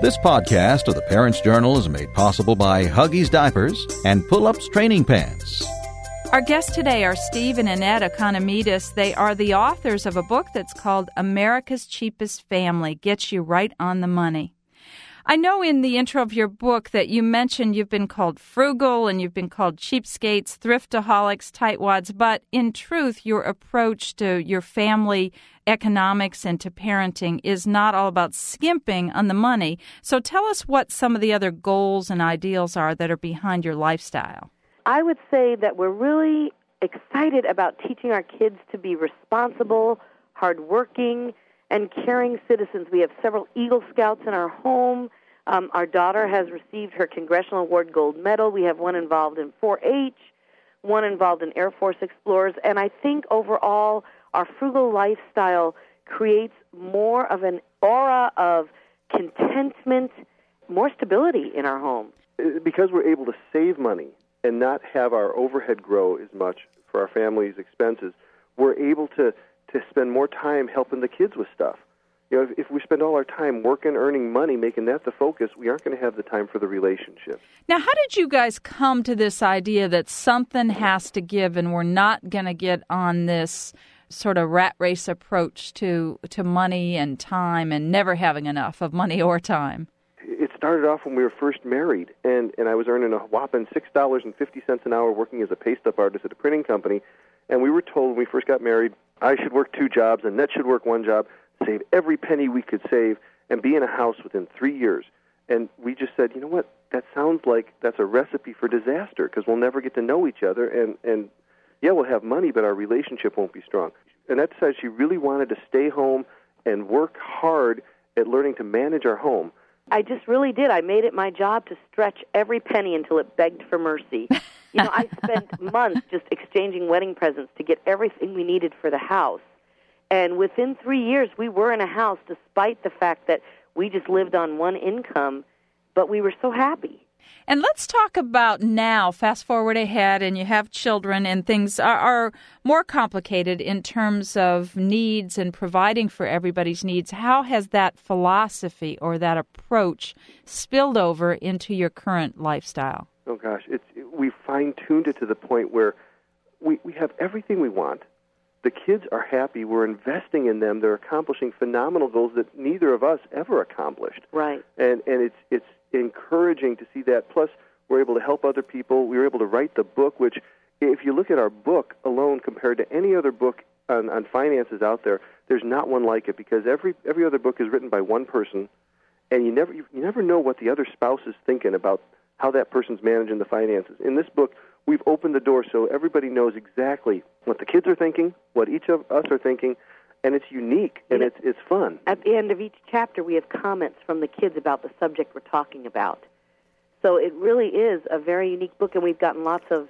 This podcast of the Parents' Journal is made possible by Huggies Diapers and Pull-Ups Training Pants. Our guests today are Steve and Annette Economidis. They are the authors of a book that's called America's Cheapest Family, Gets You Right on the Money. I know in the intro of your book that you mentioned you've been called frugal and you've been called cheapskates, thriftaholics, tightwads, but in truth, your approach to your family economics and to parenting is not all about skimping on the money. So tell us what some of the other goals and ideals are that are behind your lifestyle. I would say that we're really excited about teaching our kids to be responsible, hardworking, and caring citizens. We have several Eagle Scouts in our home. Our daughter has received her Congressional Award Gold Medal. We have one involved in 4-H, one involved in Air Force Explorers. And I think overall our frugal lifestyle creates more of an aura of contentment, more stability in our home. Because we're able to save money and not have our overhead grow as much for our family's expenses, we're able to spend more time helping the kids with stuff. You know, if we spend all our time working, earning money, making that the focus, we aren't going to have the time for the relationships. Now, how did you guys come to this idea that something has to give and we're not going to get on this sort of rat race approach to money and time and never having enough of money or time? It started off when we were first married, and I was earning a whopping $6.50 an hour working as a paste-up artist at a printing company, and we were told when we first got married, I should work 2 jobs, and Annette should work 1 job, save every penny we could save, and be in a house within 3 years. And we just said, you know what, that sounds like that's a recipe for disaster, because we'll never get to know each other, and yeah, we'll have money, but our relationship won't be strong. Annette decided she really wanted to stay home and work hard at learning to manage our home. I just really did. I made it my job to stretch every penny until it begged for mercy. You know, I spent months just exchanging wedding presents to get everything we needed for the house. And within 3 years, we were in a house despite the fact that we just lived on one income, but we were so happy. And let's talk about now, fast forward ahead, and you have children, and things are more complicated in terms of needs and providing for everybody's needs. How has that philosophy or that approach spilled over into your current lifestyle? Oh, gosh, we fine-tuned it to the point where we have everything we want. The kids are happy. We're investing in them. They're accomplishing phenomenal goals that neither of us ever accomplished. Right. And it's encouraging to see that. Plus, we're able to help other people. We were able to write the book, which, if you look at our book alone compared to any other book on finances out there, there's not one like it, because every other book is written by one person, and you never know what the other spouse is thinking about how that person's managing the finances. In this book, we've opened the door so everybody knows exactly what the kids are thinking, what each of us are thinking, and it's unique, and it's fun. At the end of each chapter, we have comments from the kids about the subject we're talking about. So it really is a very unique book, and we've gotten lots of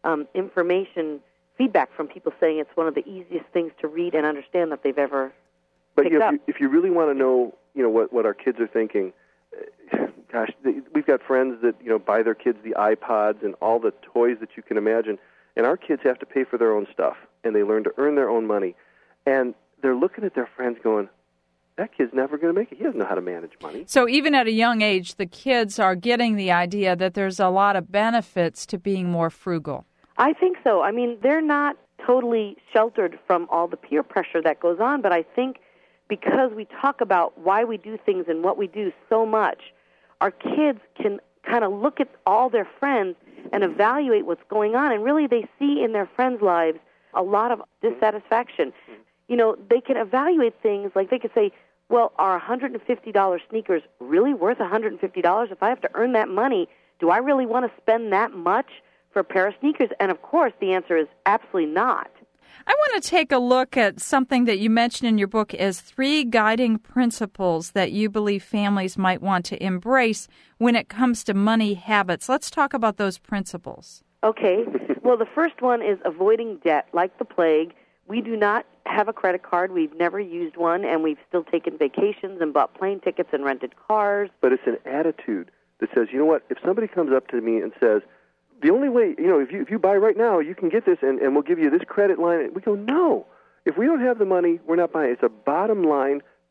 feedback from people saying it's one of the easiest things to read and understand that they've ever picked up. But if you really want to know, what our kids are thinking, gosh, we've got friends that buy their kids the iPods and all the toys that you can imagine, and our kids have to pay for their own stuff, and they learn to earn their own money, and they're looking at their friends going, that kid's never going to make it. He doesn't know how to manage money. So even at a young age, the kids are getting the idea that there's a lot of benefits to being more frugal. I think so. I mean, they're not totally sheltered from all the peer pressure that goes on, but I think because we talk about why we do things and what we do so much, our kids can kind of look at all their friends and evaluate what's going on, and really they see in their friends' lives a lot of dissatisfaction. They can evaluate things like they could say, well, are $150 sneakers really worth $150? If I have to earn that money, do I really want to spend that much for a pair of sneakers? And, of course, the answer is absolutely not. I want to take a look at something that you mentioned in your book as 3 guiding principles that you believe families might want to embrace when it comes to money habits. Let's talk about those principles. Okay. Well, the first one is avoiding debt like the plague. We do not have a credit card. We've never used one, and we've still taken vacations and bought plane tickets and rented cars. But it's an attitude that says, you know what, if somebody comes up to me and says, the only way, if you buy right now, you can get this, and we'll give you this credit line. We go, no. If we don't have the money, we're not buying. It's a bottom line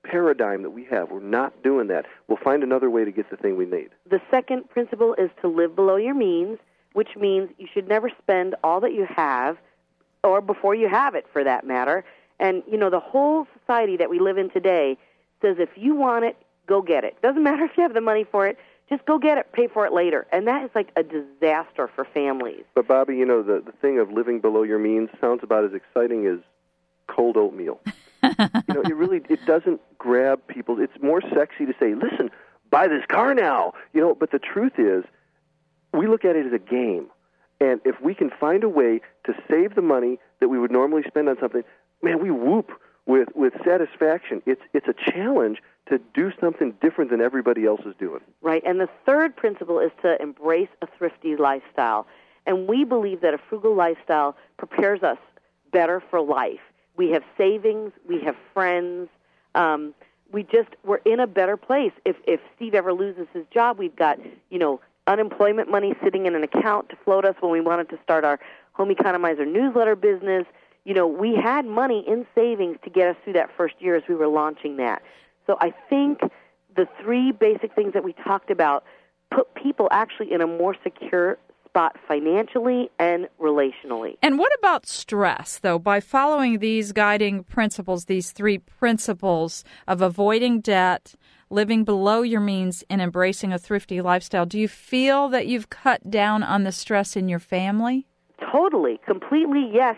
paradigm that we have. We're not doing that. We'll find another way to get the thing we need. The second principle is to live below your means, which means you should never spend all that you have, or before you have it, for that matter. And, the whole society that we live in today says if you want it, go get it. Doesn't matter if you have the money for it. Just go get it, pay for it later. And that is like a disaster for families. But, Bobby, the thing of living below your means sounds about as exciting as cold oatmeal. It doesn't grab people. It's more sexy to say, listen, buy this car now. But the truth is, we look at it as a game. And if we can find a way to save the money that we would normally spend on something, man, we whoop with satisfaction. It's a challenge to do something different than everybody else is doing. Right. And the third principle is to embrace a thrifty lifestyle. And we believe that a frugal lifestyle prepares us better for life. We have savings. We have friends. We're in a better place. If Steve ever loses his job, we've got, unemployment money sitting in an account to float us when we wanted to start our Home Economizer newsletter business. We had money in savings to get us through that first year as we were launching that. So I think the three basic things that we talked about put people actually in a more secure spot financially and relationally. And what about stress, though? By following these guiding principles, these three principles of avoiding debt, living below your means, and embracing a thrifty lifestyle, do you feel that you've cut down on the stress in your family? Totally, completely, yes.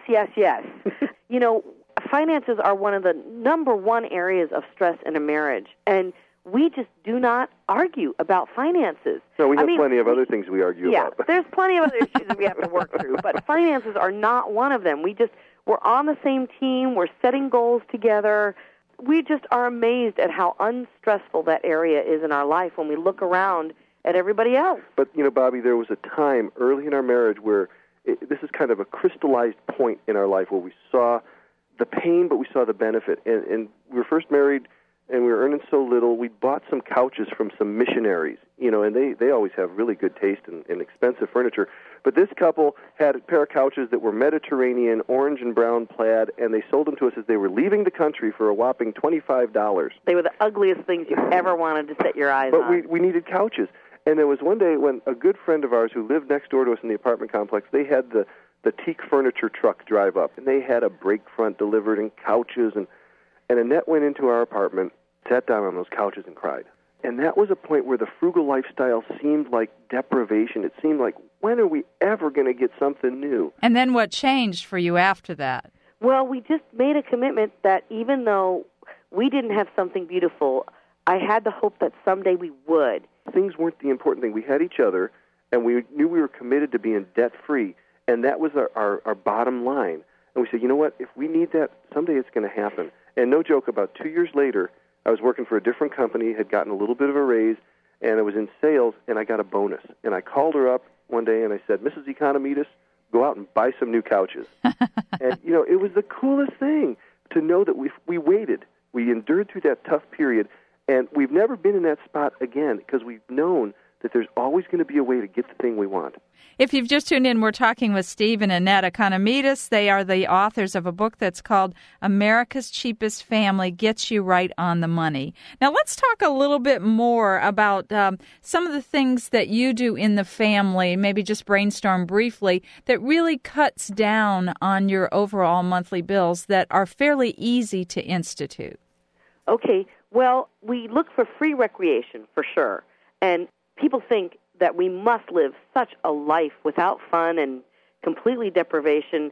Finances are one of the number one areas of stress in a marriage, and we just do not argue about finances. No, we have plenty of other things we argue about. Yeah, there's plenty of other issues that we have to work through, but finances are not one of them. We're on the same team, we're setting goals together. We just are amazed at how unstressful that area is in our life when we look around at everybody else. But, Bobby, there was a time early in our marriage where this is kind of a crystallized point in our life where we saw the pain, but we saw the benefit. And we were first married, and we were earning so little. We bought some couches from some missionaries, and they always have really good taste in expensive furniture. But this couple had a pair of couches that were Mediterranean, orange and brown plaid, and they sold them to us as they were leaving the country for a whopping $25. They were the ugliest things you ever wanted to set your eyes on. But we needed couches. And there was one day when a good friend of ours who lived next door to us in the apartment complex, they had the teak furniture truck drive up, and they had a break front delivered and couches, and Annette went into our apartment, sat down on those couches and cried. And that was a point where the frugal lifestyle seemed like deprivation. It seemed like, when are we ever going to get something new? And then what changed for you after that? Well, we just made a commitment that even though we didn't have something beautiful, I had the hope that someday we would. Things weren't the important thing. We had each other, and we knew we were committed to being debt-free, and that was our bottom line. And we said, you know what, if we need that, someday it's going to happen. And no joke, about 2 years later, I was working for a different company, had gotten a little bit of a raise, and I was in sales, and I got a bonus. And I called her up one day, and I said, Mrs. Economides, go out and buy some new couches. And, it was the coolest thing to know that we waited. We endured through that tough period, and we've never been in that spot again because we've known that there's always going to be a way to get the thing we want. If you've just tuned in, we're talking with Steve and Annette Economides. They are the authors of a book that's called America's Cheapest Family Gets You Right on the Money. Now, let's talk a little bit more about some of the things that you do in the family, maybe just brainstorm briefly, that really cuts down on your overall monthly bills that are fairly easy to institute. Okay, well, we look for free recreation for sure, and people think that we must live such a life without fun and complete deprivation,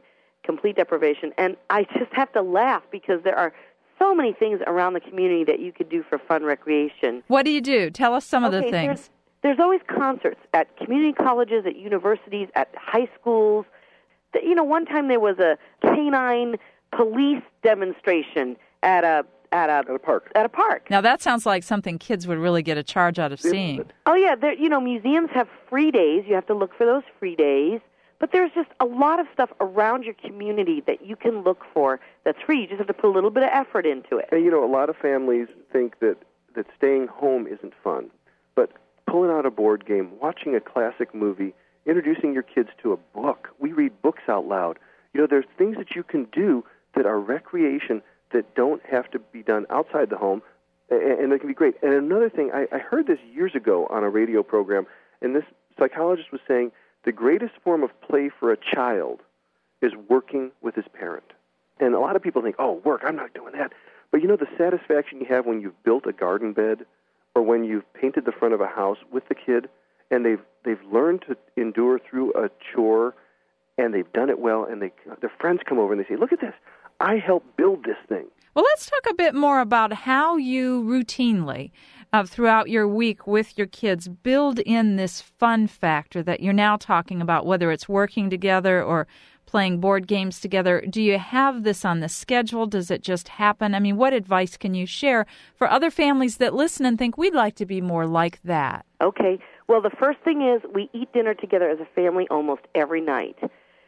and I just have to laugh because there are so many things around the community that you could do for fun recreation. What do you do? Tell us some of the things. There's always concerts at community colleges, at universities, at high schools. One time there was a canine police demonstration at a park. At a park. Now that sounds like something kids would really get a charge out of seeing. Oh yeah, museums have free days. You have to look for those free days. But there's just a lot of stuff around your community that you can look for that's free. You just have to put a little bit of effort into it. And a lot of families think that staying home isn't fun. But pulling out a board game, watching a classic movie, introducing your kids to a book. We read books out loud. There's things that you can do that are recreation that don't have to be done outside the home, and they can be great. And another thing, I heard this years ago on a radio program, and this psychologist was saying the greatest form of play for a child is working with his parent. And a lot of people think, oh, work, I'm not doing that. But you know the satisfaction you have when you've built a garden bed or when you've painted the front of a house with the kid and they've learned to endure through a chore and they've done it well and their friends come over and they say, look at this, I helped build this thing. Well, let's talk a bit more about how you routinely, throughout your week with your kids, build in this fun factor that you're now talking about, whether it's working together or playing board games together. Do you have this on the schedule? Does it just happen? I mean, what advice can you share for other families that listen and think we'd like to be more like that? Okay. Well, the first thing is we eat dinner together as a family almost every night.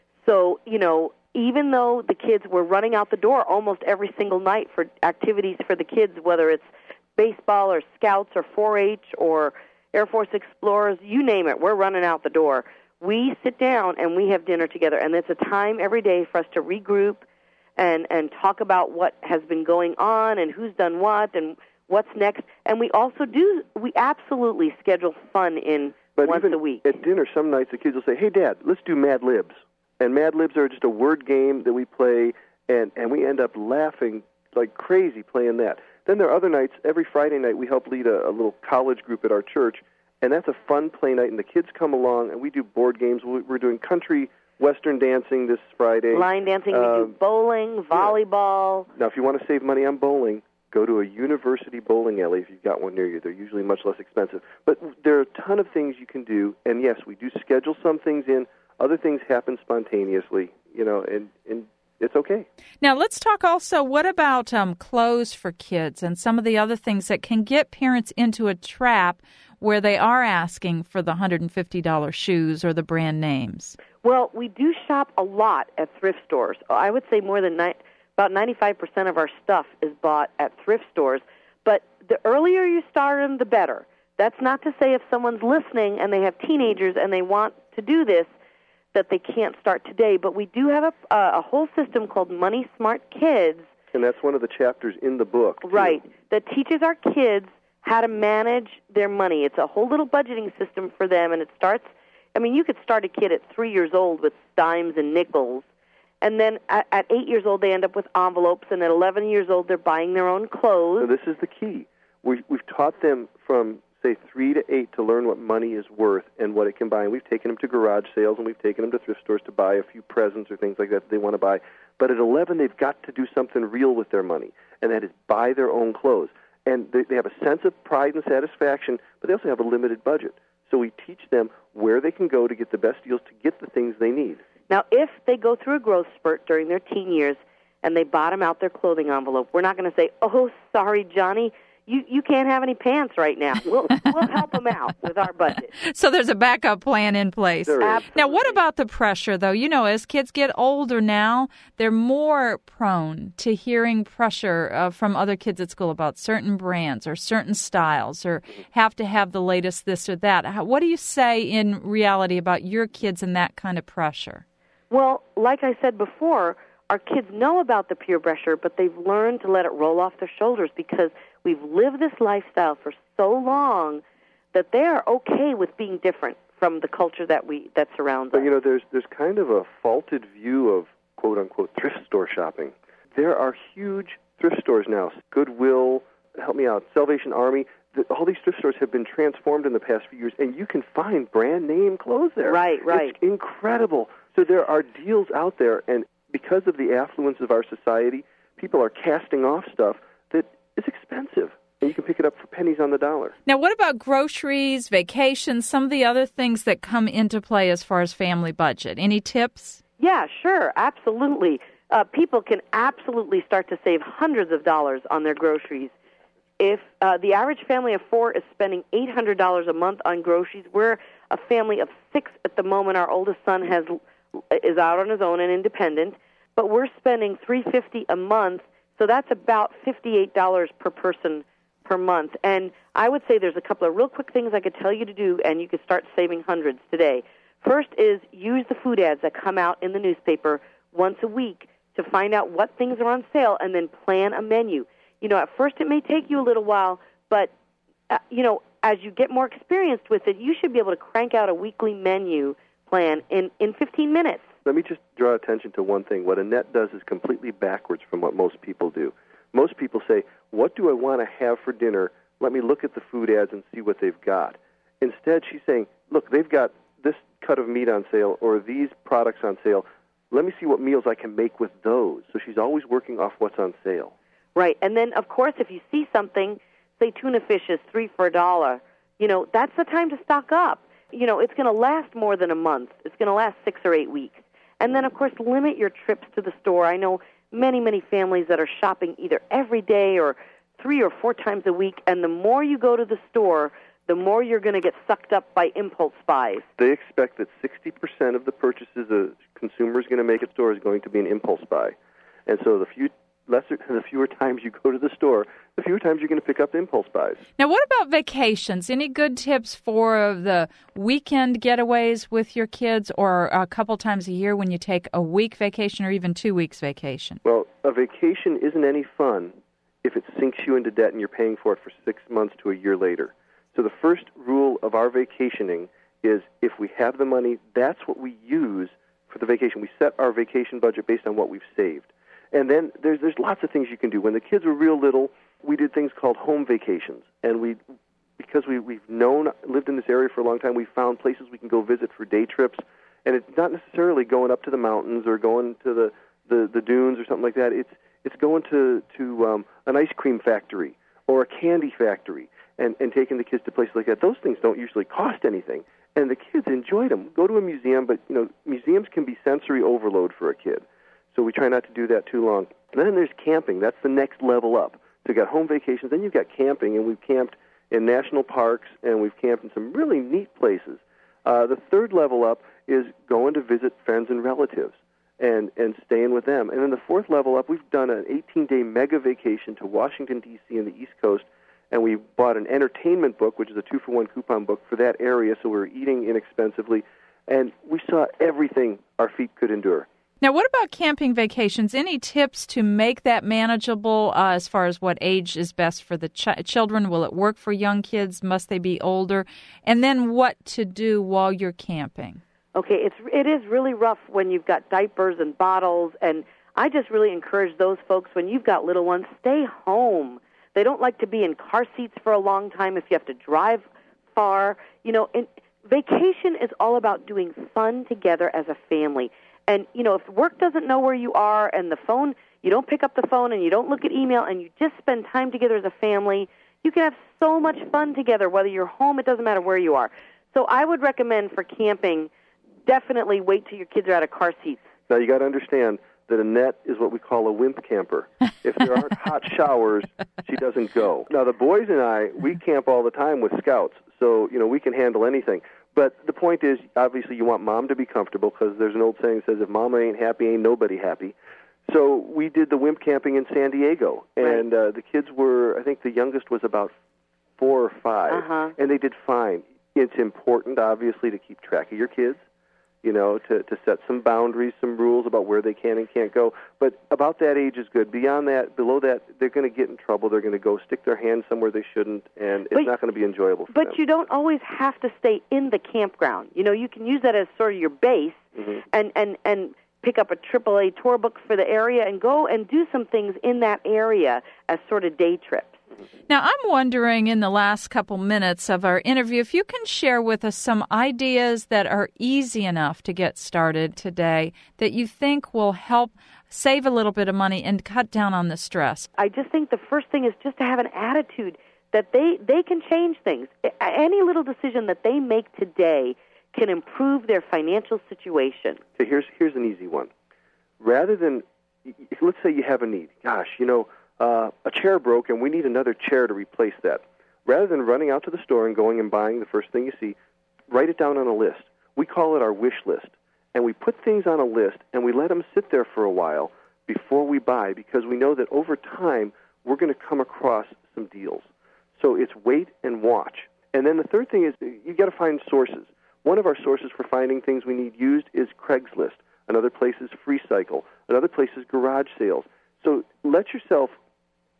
So, you know, even though the kids were running out the door almost every single night for activities for the kids, whether it's baseball or scouts or 4-H or Air Force Explorers, you name it, we're running out the door. We sit down and we have dinner together, and it's a time every day for us to regroup and talk about what has been going on and who's done what and what's next. And we absolutely schedule fun in once a week. At dinner, some nights the kids will say, hey, Dad, let's do Mad Libs. And Mad Libs are just a word game that we play, and we end up laughing like crazy playing that. Then there are other nights, every Friday night we help lead a little college group at our church, and that's a fun play night, and the kids come along, and we do board games. We're doing country western dancing this Friday. Line dancing, we do bowling, volleyball. Now, if you want to save money on bowling, go to a university bowling alley if you've got one near you. They're usually much less expensive. But there are a ton of things you can do, and yes, we do schedule some things in. Other things happen spontaneously, you know, and it's okay. Now, let's talk also, what about clothes for kids and some of the other things that can get parents into a trap where they are asking for the $150 shoes or the brand names? Well, we do shop a lot at thrift stores. I would say more than about 95% of our stuff is bought at thrift stores. But the earlier you start them, the better. That's not to say if someone's listening and they have teenagers and they want to do this, that they can't start today. But we do have a whole system called Money Smart Kids. And that's one of the chapters in the book, too. Right, that teaches our kids how to manage their money. It's a whole little budgeting system for them, and it starts, I mean, you could start a kid at 3 years old with dimes and nickels, and then at 8 years old they end up with envelopes, and at 11 years old they're buying their own clothes. So this is the key. We've taught them from, say, 3 to 8 to learn what money is worth and what it can buy. And we've taken them to garage sales, and we've taken them to thrift stores to buy a few presents or things like that they want to buy. But at 11, they've got to do something real with their money, and that is buy their own clothes. And they have a sense of pride and satisfaction, but they also have a limited budget. So we teach them where they can go to get the best deals to get the things they need. Now, if they go through a growth spurt during their teen years and they bottom out their clothing envelope, we're not going to say, oh, sorry, Johnny, you can't have any pants right now. We'll help them out with our budget. So there's a backup plan in place. Absolutely. Now, what about the pressure, though? You know, as kids get older now, they're more prone to hearing pressure from other kids at school about certain brands or certain styles or have to have the latest this or that. What do you say in reality about your kids and that kind of pressure? Well, like I said before, our kids know about the peer pressure, but they've learned to let it roll off their shoulders because we've lived this lifestyle for so long that they're okay with being different from the culture that surrounds us. But, you know, there's kind of a faulted view of, quote-unquote, thrift store shopping. There are huge thrift stores now. Goodwill, help me out, Salvation Army. All these thrift stores have been transformed in the past few years, and you can find brand-name clothes there. Right. It's incredible. So there are deals out there, and because of the affluence of our society, people are casting off stuff that is expensive, and you can pick it up for pennies on the dollar. Now, what about groceries, vacations, some of the other things that come into play as far as family budget? Any tips? Yeah, sure, absolutely. People can absolutely start to save hundreds of dollars on their groceries. If the average family of 4 is spending $800 a month on groceries, we're a family of 6 at the moment. Our oldest son is out on his own and independent, but we're spending $350 a month, so that's about $58 per person per month. And I would say there's a couple of real quick things I could tell you to do, and you could start saving hundreds today. First is use the food ads that come out in the newspaper once a week to find out what things are on sale and then plan a menu. At first it may take you a little while, but, as you get more experienced with it, you should be able to crank out a weekly menu plan in 15 minutes. Let me just draw attention to one thing. What Annette does is completely backwards from what most people do. Most people say, what do I want to have for dinner? Let me look at the food ads and see what they've got. Instead, she's saying, look, they've got this cut of meat on sale or these products on sale. Let me see what meals I can make with those. So she's always working off what's on sale. Right. And then, of course, if you see something, say tuna fish is 3 for $1, that's the time to stock up. It's going to last more than a month. It's going to last 6 or 8 weeks. And then, of course, limit your trips to the store. I know many, many families that are shopping either every day or 3 or 4 times a week. And the more you go to the store, the more you're going to get sucked up by impulse buys. They expect that 60% of the purchases a consumer is going to make at store is going to be an impulse buy. And so the fewer times you go to the store, the fewer times you're going to pick up impulse buys. Now, what about vacations? Any good tips for the weekend getaways with your kids, or a couple times a year when you take a week vacation or even 2 weeks vacation? Well, a vacation isn't any fun if it sinks you into debt and you're paying for it for 6 months to a year later. So the first rule of our vacationing is if we have the money, that's what we use for the vacation. We set our vacation budget based on what we've saved. And then there's lots of things you can do. When the kids were real little, we did things called home vacations. And because we've lived in this area for a long time, we found places we can go visit for day trips. And it's not necessarily going up to the mountains or going to the dunes or something like that. It's going to an ice cream factory or a candy factory and taking the kids to places like that. Those things don't usually cost anything. And the kids enjoyed them. Go to a museum, but museums can be sensory overload for a kid. So we try not to do that too long. And then there's camping. That's the next level up. So you've got home vacations, then you've got camping, and we've camped in national parks, and we've camped in some really neat places. The third level up is going to visit friends and relatives and staying with them. And then the fourth level up, we've done an 18-day mega vacation to Washington, D.C. and the East Coast, and we bought an entertainment book, which is a 2-for-1 coupon book for that area, so we were eating inexpensively, and we saw everything our feet could endure. Now, what about camping vacations? Any tips to make that manageable as far as what age is best for the children? Will it work for young kids? Must they be older? And then what to do while you're camping? Okay, it is really rough when you've got diapers and bottles, and I just really encourage those folks, when you've got little ones, stay home. They don't like to be in car seats for a long time if you have to drive far. And vacation is all about doing fun together as a family. And, if work doesn't know where you are and you don't pick up the phone and you don't look at email and you just spend time together as a family, you can have so much fun together, whether you're home, it doesn't matter where you are. So I would recommend for camping, definitely wait till your kids are out of car seats. Now, you got to understand that Annette is what we call a wimp camper. If there aren't hot showers, she doesn't go. Now, the boys and I, we camp all the time with scouts, so, we can handle anything. But the point is, obviously, you want mom to be comfortable because there's an old saying that says, if mama ain't happy, ain't nobody happy. So we did the wimp camping in San Diego, and the kids were, I think the youngest was about 4 or 5, and they did fine. It's important, obviously, to keep track of your kids, to set some boundaries, some rules about where they can and can't go. But about that age is good. Beyond that, below that, they're going to get in trouble. They're going to go stick their hands somewhere they shouldn't, and it's not going to be enjoyable for them. But you don't always have to stay in the campground. You can use that as sort of your base and pick up a AAA tour book for the area and go and do some things in that area as sort of day trips. Now, I'm wondering in the last couple minutes of our interview if you can share with us some ideas that are easy enough to get started today that you think will help save a little bit of money and cut down on the stress. I just think the first thing is just to have an attitude that they can change things. Any little decision that they make today can improve their financial situation. Okay, here's an easy one. Rather than, let's say you have a need. Gosh, a chair broke and we need another chair to replace that. Rather than running out to the store and going and buying the first thing you see, write it down on a list. We call it our wish list. And we put things on a list and we let them sit there for a while before we buy, because we know that over time we're going to come across some deals. So it's wait and watch. And then the third thing is you got to find sources. One of our sources for finding things we need used is Craigslist. Another place is FreeCycle. Another place is garage sales. So let yourself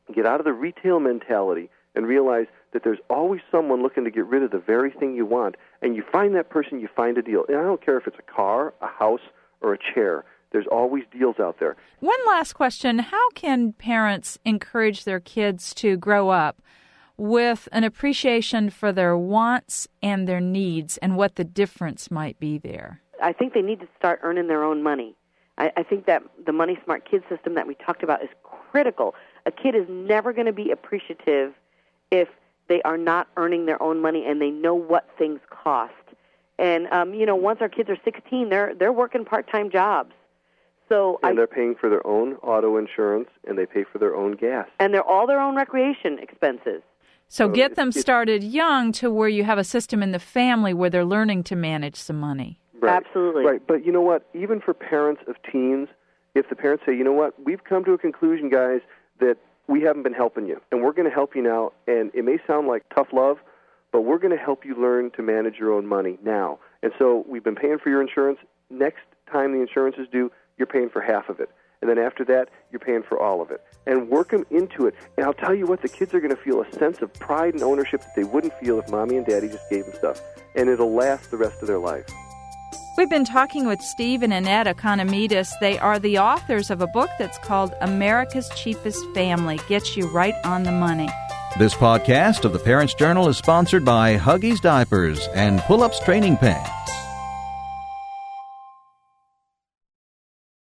Get out of the retail mentality and realize that there's always someone looking to get rid of the very thing you want. And you find that person, you find a deal. And I don't care if it's a car, a house, or a chair. There's always deals out there. One last question. How can parents encourage their kids to grow up with an appreciation for their wants and their needs and what the difference might be there? I think they need to start earning their own money. I think that the Money Smart Kids system that we talked about is critical. A kid is never going to be appreciative if they are not earning their own money and they know what things cost. And, once our kids are 16, they're working part-time jobs. And they're paying for their own auto insurance, and they pay for their own gas. And they're all their own recreation expenses. So get them started young to where you have a system in the family where they're learning to manage some money. Right. Absolutely. Right, but you know what? Even for parents of teens, if the parents say, you know what, we've come to a conclusion, guys, that we haven't been helping you, and we're going to help you now, and it may sound like tough love, but we're going to help you learn to manage your own money now. And so we've been paying for your insurance. Next time the insurance is due, you're paying for half of it. And then after that, you're paying for all of it. And work them into it. And I'll tell you what, the kids are going to feel a sense of pride and ownership that they wouldn't feel if Mommy and Daddy just gave them stuff. And it'll last the rest of their life. We've been talking with Steve and Annette Economidis. They are the authors of a book that's called America's Cheapest Family, Gets You Right on the Money. This podcast of the Parents Journal is sponsored by Huggies Diapers and Pull-Ups Training Pants.